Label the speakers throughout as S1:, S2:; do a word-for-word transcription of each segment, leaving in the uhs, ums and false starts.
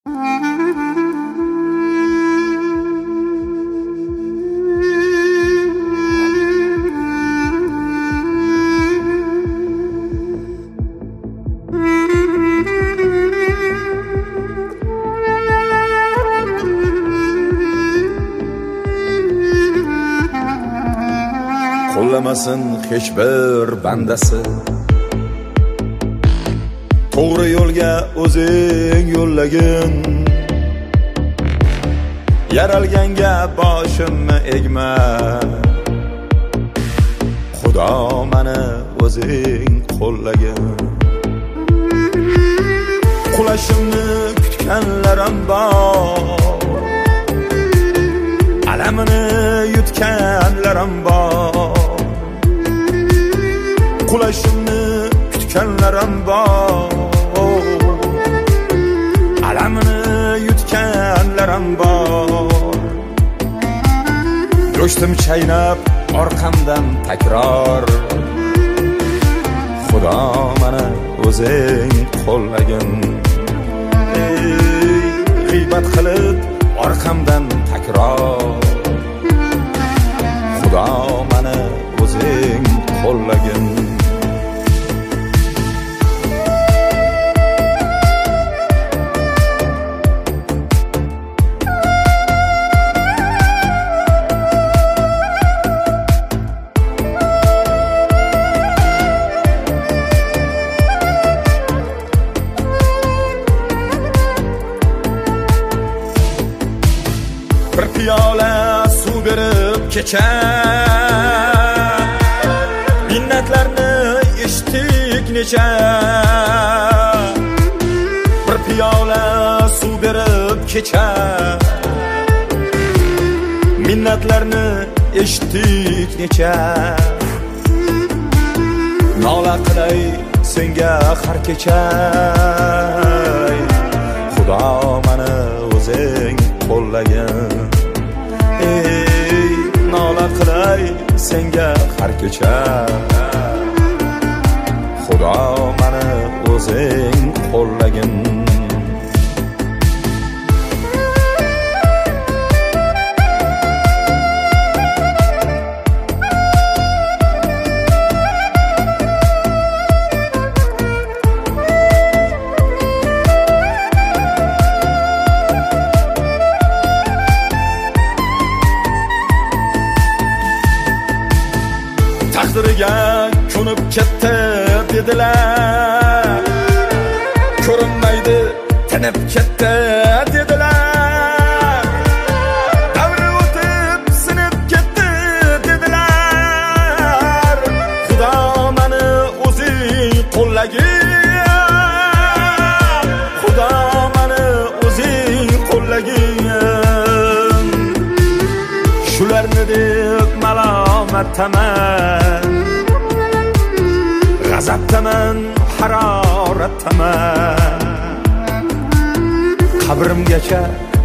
S1: Qo'llamasin hech bir bandasi, to'g'ri yo'lga o'zing yo'llagin. Yaralganga boshimni egma, Xudo meni o'zing qo'llagin. Qulashimni kutganlarim bor, alamini yutganlarim bor. Qulashimni kutganlarim bor, alamini yutganlarim bor. Do'stim chaynab orqamdan takror, Xudo meni o'zing qo'llagin. Ey, g'iybat qilib orqamdan takror, Xudo meni o'zing qo'llagin. Bir piyola suv berib kecha, minnatlarni eshitdik necha. Bir piyola suv berib kecha, minnatlarni eshitdik necha. Nola qilay senga har kecha, Xudo meni o'zing qo'llagin. Ey, nola qilay senga har kecha, Xudo meni o'zing qo'llagin. Taqdiriga ko'nib ketdi dedilar, ko'rinmaydi tinib ketdi dedilar. Davri o'tib sinib ketdi dedilar. Xudo meni o'zing qo'llagin, Xudo meni o'zing qo'llagin. Shularni deb malomatdaman, g'azabdaman, haroratdaman. Qabrimgacha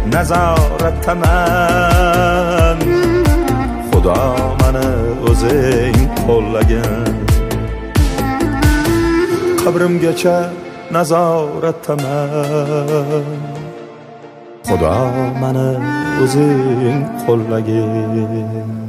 S1: nazoratdaman, Xudo meni o'zing qo'llagin. Qabrimgacha nazoratdaman, Xudo meni o'zing qo'llagin.